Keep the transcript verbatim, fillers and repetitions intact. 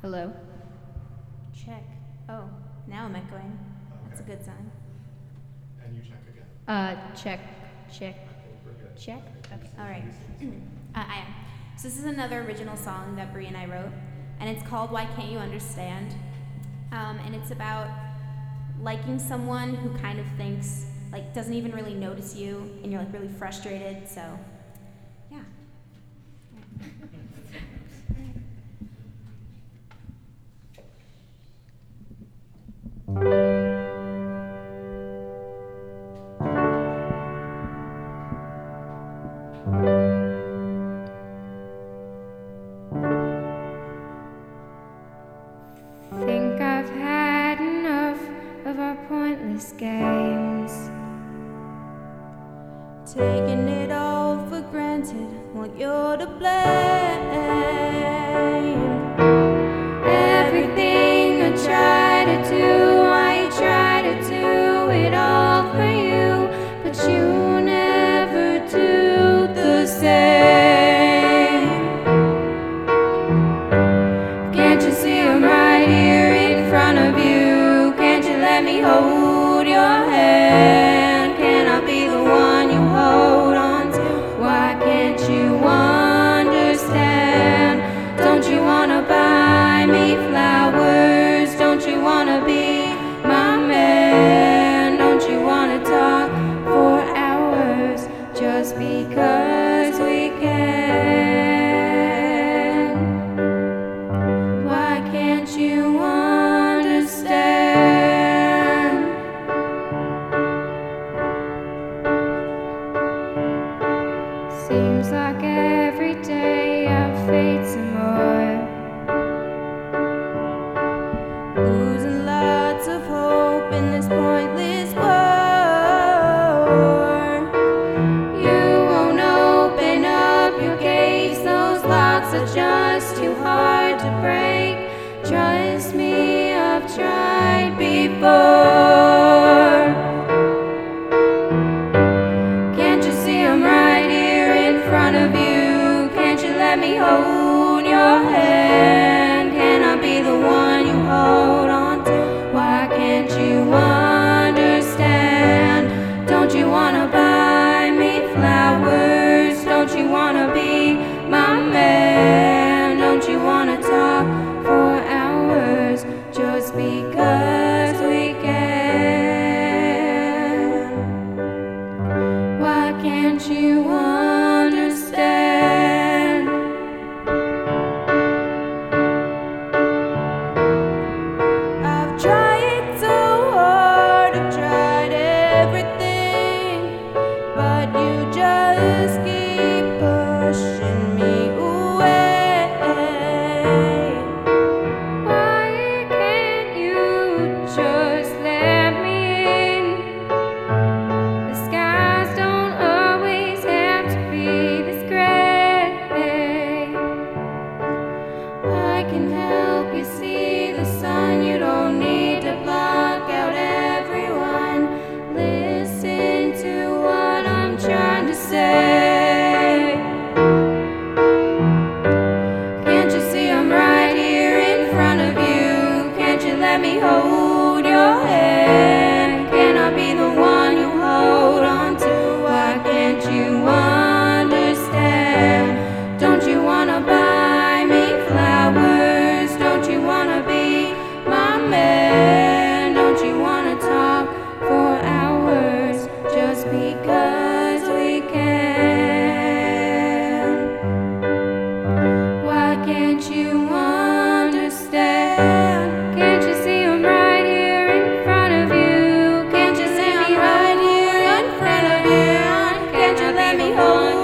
Hello? Check. Oh, now I'm echoing. That's a Okay. good sign. And you check again. Uh, check, check, Okay, we're good. check. Okay. All right. uh, I am. So this is another original song that Brie and I wrote, and it's called "Why Can't You Understand?" Um, and it's about liking someone who kind of thinks, like, doesn't even really notice you, and you're like really frustrated. So, yeah. Think I've had enough of our pointless games. Taking it all for granted, well, you're to blame. Everything I try to do, I try to do it all for you, but you never do the same. Can't you see I'm right here in front of you? Can't you let me hold your hand? Can I be the one you hold on to? Why can't you understand? Don't you wanna buy me flowers? Don't you wanna be my man? Don't you wanna talk for hours just because we can? Why can't you understand? Seems like every day I fade some more. Losing lots of hope in this pointless war. You won't open up your gates, those locks are just too hard to break. Trust me, I've tried before. Can't you see I'm right here in front of you? Can't you let me hold your hand? Can I be the one you hold on to? Why can't you understand? Don't you wanna buy me flowers? Don't you wanna be my man? Don't you wanna talk for hours just because we can? Why can't you understand? I've tried so hard, I've tried everything, but you just keep pushing me away. Why can't you just let me in? The skies don't always have to be this gray. I can help you see the sun. You don't need to block out everyone. Listen to what I'm trying to say. Can't you see I'm right here in front of you? Can't you let me hold your hand? Can I be the one you hold on to? Why can't you understand? Don't you wanna buy me flowers? Don't you wanna be my man? Don't you wanna talk for hours just because we can? Why can't you understand? Can't you see I'm right here in front of you? Can't you see I'm right here in front of you? Can't you let me hold